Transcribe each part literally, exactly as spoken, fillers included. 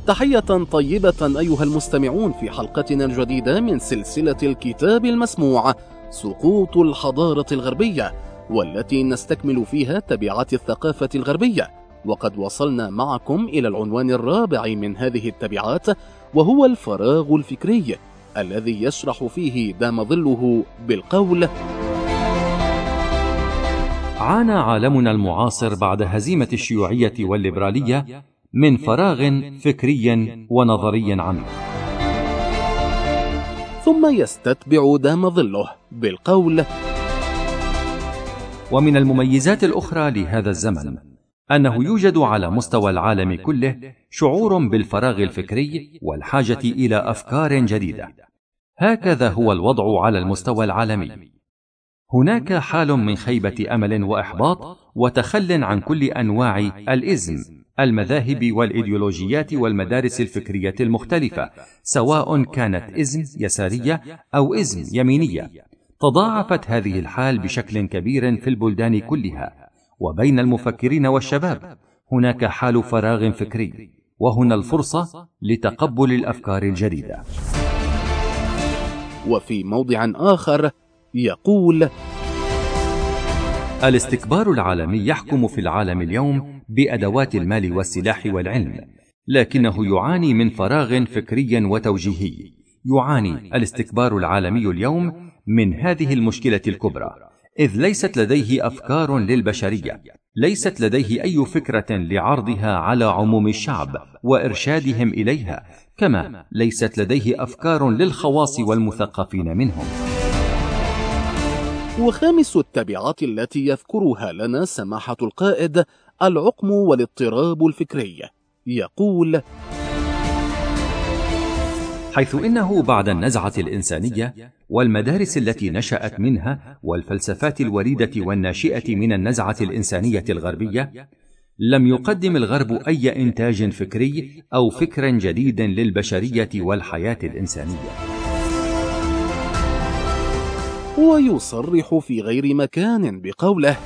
تحية طيبة أيها المستمعون في حلقتنا الجديدة من سلسلة الكتاب المسموع سقوط الحضارة الغربية، والتي نستكمل فيها تبعات الثقافة الغربية. وقد وصلنا معكم إلى العنوان الرابع من هذه التبعات، وهو الفراغ الفكري، الذي يشرح فيه دام ظله بالقول: عانى عالمنا المعاصر بعد هزيمة الشيوعية والليبرالية من فراغ فكري ونظري عميق. ثم يستتبع دام ظله بالقول: ومن المميزات الأخرى لهذا الزمن أنه يوجد على مستوى العالم كله شعور بالفراغ الفكري والحاجة إلى أفكار جديدة. هكذا هو الوضع على المستوى العالمي. هناك حال من خيبة أمل وإحباط وتخل عن كل أنواع الإزم، المذاهب والإيديولوجيات والمدارس الفكرية المختلفة، سواء كانت إزم يسارية أو إزم يمينية. تضاعفت هذه الحال بشكل كبير في البلدان كلها، وبين المفكرين والشباب هناك حال فراغ فكري، وهنا الفرصة لتقبل الأفكار الجديدة. وفي موضع آخر يقول: الاستكبار العالمي يحكم في العالم اليوم بأدوات المال والسلاح والعلم، لكنه يعاني من فراغ فكري وتوجيهي. يعاني الاستكبار العالمي اليوم من هذه المشكلة الكبرى، إذ ليست لديه أفكار للبشرية، ليست لديه أي فكرة لعرضها على عموم الشعب وإرشادهم إليها، كما ليست لديه أفكار للخواص والمثقفين منهم. وخامس التبعات التي يذكرها لنا سماحة القائد العقم والاضطراب الفكري. يقول: حيث إنه بعد النزعة الإنسانية والمدارس التي نشأت منها والفلسفات الوليدة والناشئة من النزعة الإنسانية الغربية، لم يقدم الغرب أي إنتاج فكري أو فكر جديد للبشرية والحياة الإنسانية. ويصرح في غير مكان بقوله: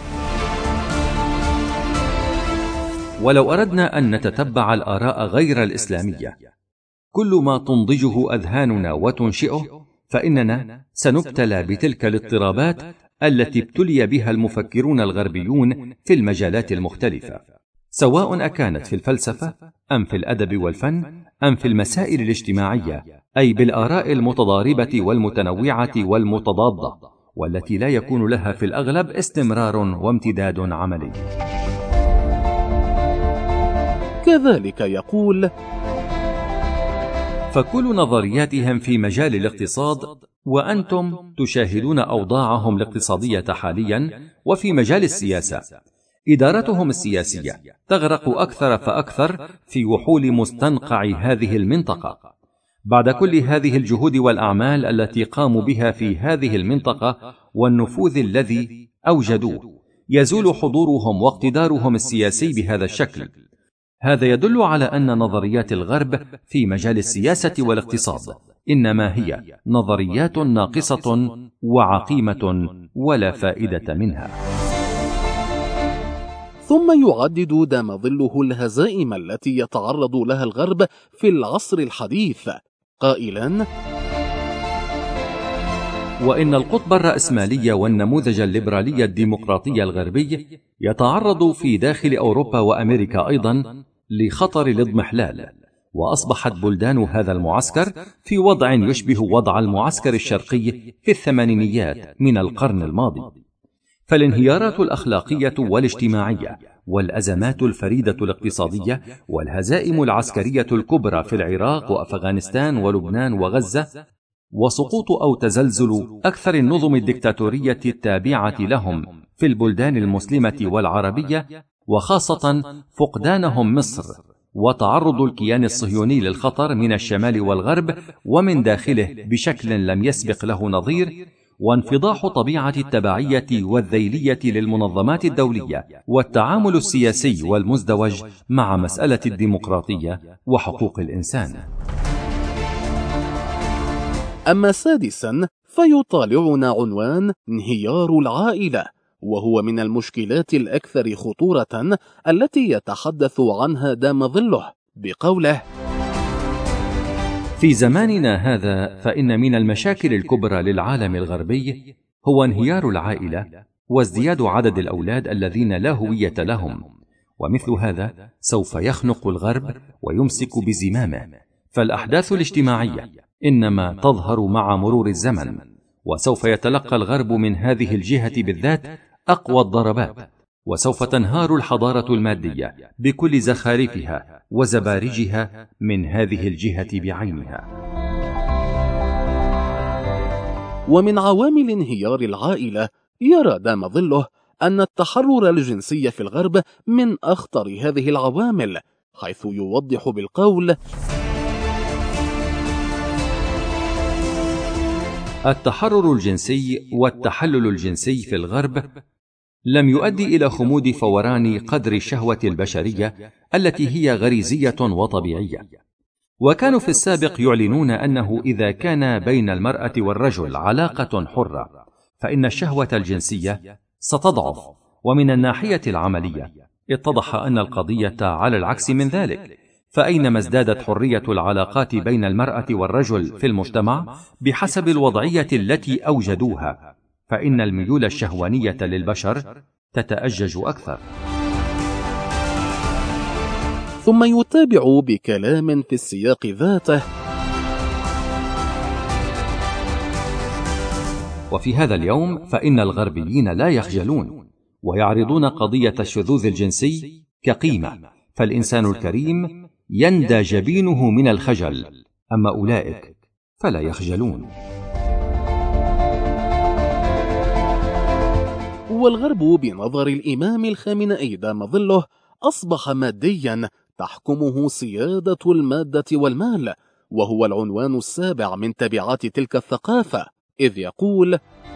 ولو أردنا أن نتتبع الآراء غير الإسلامية، كل ما تنضجه أذهاننا وتنشئه، فإننا سنبتلى بتلك الاضطرابات التي ابتلي بها المفكرون الغربيون في المجالات المختلفة، سواء أكانت في الفلسفة أم في الأدب والفن أم في المسائل الاجتماعية، أي بالآراء المتضاربة والمتنوعة والمتضادة، والتي لا يكون لها في الأغلب استمرار وامتداد عملي. كذلك يقول: فكل نظرياتهم في مجال الاقتصاد، وأنتم تشاهدون أوضاعهم الاقتصادية حاليا، وفي مجال السياسة إدارتهم السياسية تغرق أكثر فأكثر في وحول مستنقع هذه المنطقة. بعد كل هذه الجهود والأعمال التي قاموا بها في هذه المنطقة والنفوذ الذي أوجدوه، يزول حضورهم واقتدارهم السياسي بهذا الشكل. هذا يدل على أن نظريات الغرب في مجال السياسة والاقتصاد إنما هي نظريات ناقصة وعقيمة ولا فائدة منها. ثم يعدد دام ظله الهزائم التي يتعرض لها الغرب في العصر الحديث، قائلا: وإن القطب الرأسمالي والنموذج الليبرالي الديمقراطي الغربي يتعرض في داخل أوروبا وأمريكا أيضا لخطر الاضمحلال، وأصبحت بلدان هذا المعسكر في وضع يشبه وضع المعسكر الشرقي في الثمانينيات من القرن الماضي. فالانهيارات الأخلاقية والاجتماعية والأزمات الفريدة الاقتصادية والهزائم العسكرية الكبرى في العراق وأفغانستان ولبنان وغزة، وسقوط أو تزلزل أكثر النظم الدكتاتورية التابعة لهم في البلدان المسلمة والعربية، وخاصة فقدانهم مصر، وتعرض الكيان الصهيوني للخطر من الشمال والغرب ومن داخله بشكل لم يسبق له نظير، وانفضاح طبيعة التبعية والذيلية للمنظمات الدولية والتعامل السياسي والمزدوج مع مسألة الديمقراطية وحقوق الإنسان. أما سادسا فيطالعنا عنوان انهيار العائلة، وهو من المشكلات الأكثر خطورة التي يتحدث عنها دام ظله بقوله: في زماننا هذا فإن من المشاكل الكبرى للعالم الغربي هو انهيار العائلة وازدياد عدد الأولاد الذين لا هوية لهم، ومثل هذا سوف يخنق الغرب ويمسك بزمامه، فالأحداث الاجتماعية إنما تظهر مع مرور الزمن، وسوف يتلقى الغرب من هذه الجهة بالذات أقوى الضربات، وسوف تنهار الحضارة المادية بكل زخارفها وزبارجها من هذه الجهة بعينها. ومن عوامل انهيار العائلة يرى دام ظله أن التحرر الجنسي في الغرب من أخطر هذه العوامل، حيث يوضح بالقول: التحرر الجنسي والتحلل الجنسي في الغرب لم يؤدي إلى خمود فوران قدر الشهوة البشرية التي هي غريزية وطبيعية، وكانوا في السابق يعلنون أنه إذا كان بين المرأة والرجل علاقة حرة فإن الشهوة الجنسية ستضعف. ومن الناحية العملية اتضح أن القضية على العكس من ذلك، فأينما ازدادت حرية العلاقات بين المرأة والرجل في المجتمع بحسب الوضعية التي أوجدوها، فإن الميول الشهوانية للبشر تتأجج أكثر. ثم يتابع بكلام في السياق ذاته: وفي هذا اليوم فإن الغربيين لا يخجلون ويعرضون قضية الشذوذ الجنسي كقيمة، فالإنسان الكريم يندى جبينه من الخجل، أما أولئك فلا يخجلون. والغرب بنظر الإمام الخامنئي دام ظله أصبح ماديا تحكمه سيادة المادة والمال، وهو العنوان السابع من تبعات تلك الثقافة، إذ يقول: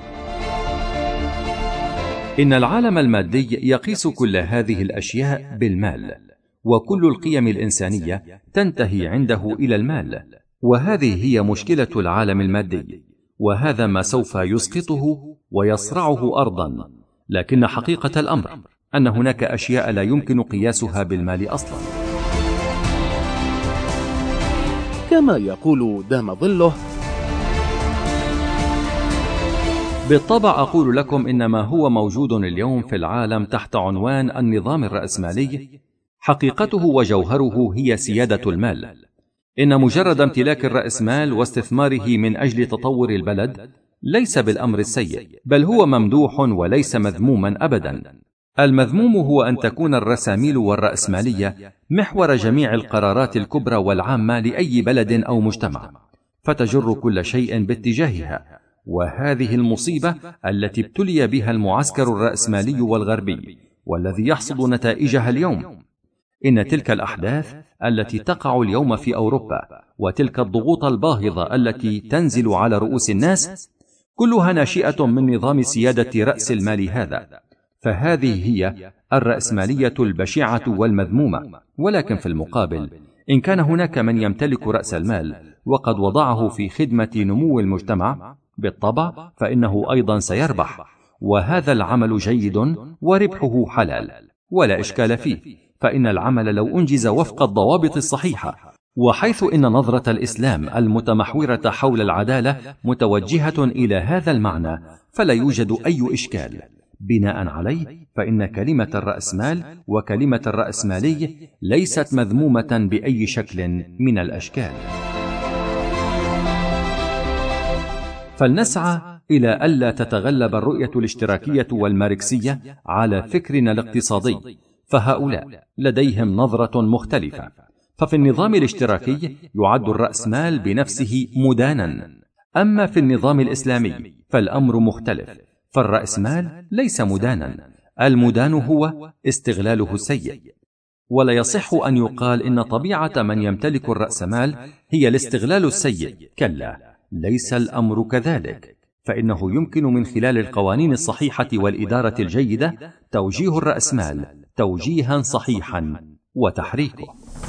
إن العالم المادي يقيس كل هذه الأشياء بالمال، وكل القيم الإنسانية تنتهي عنده إلى المال، وهذه هي مشكلة العالم المادي، وهذا ما سوف يسقطه ويصرعه أرضا. لكن حقيقة الأمر أن هناك أشياء لا يمكن قياسها بالمال أصلا. كما يقول دام ظله: بالطبع أقول لكم إن ما هو موجود اليوم في العالم تحت عنوان النظام الرأسمالي حقيقته وجوهره هي سيادة المال. إن مجرد امتلاك الرأسمال واستثماره من أجل تطور البلد ليس بالأمر السيء، بل هو ممدوح وليس مذموما أبدا. المذموم هو أن تكون الرساميل والرأسمالية محور جميع القرارات الكبرى والعامة لأي بلد أو مجتمع، فتجر كل شيء باتجاهها، وهذه المصيبة التي ابتلي بها المعسكر الرأسمالي والغربي والذي يحصد نتائجها اليوم. إن تلك الأحداث التي تقع اليوم في أوروبا وتلك الضغوط الباهظة التي تنزل على رؤوس الناس كلها ناشئة من نظام سيادة رأس المال هذا، فهذه هي الرأسمالية البشعة والمذمومة. ولكن في المقابل إن كان هناك من يمتلك رأس المال وقد وضعه في خدمة نمو المجتمع، بالطبع فإنه أيضا سيربح، وهذا العمل جيد وربحه حلال ولا إشكال فيه، فإن العمل لو أنجز وفق الضوابط الصحيحة، وحيث إن نظرة الإسلام المتمحورة حول العدالة متوجهة إلى هذا المعنى فلا يوجد أي إشكال. بناء عليه فإن كلمة الرأسمال وكلمة الرأسمالي ليست مذمومة بأي شكل من الأشكال. فلنسعى إلى ألا تتغلب الرؤية الاشتراكية والماركسية على فكرنا الاقتصادي، فهؤلاء لديهم نظرة مختلفة. ففي النظام الاشتراكي يعد الرأسمال بنفسه مدانا، أما في النظام الإسلامي فالأمر مختلف، فالرأسمال ليس مدانا، المدان هو استغلاله السيء. ولا يصح أن يقال إن طبيعة من يمتلك الرأسمال هي الاستغلال السيء، كلا، ليس الأمر كذلك، فإنه يمكن من خلال القوانين الصحيحة والإدارة الجيدة توجيه الرأسمال توجيها صحيحا وتحريكه.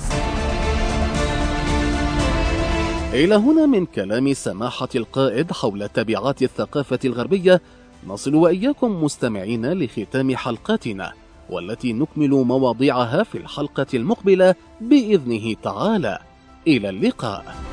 إلى هنا من كلام سماحة القائد حول تبعات الثقافة الغربية نصل وإياكم مستمعين لختام حلقتنا، والتي نكمل مواضيعها في الحلقة المقبلة بإذنه تعالى. إلى اللقاء.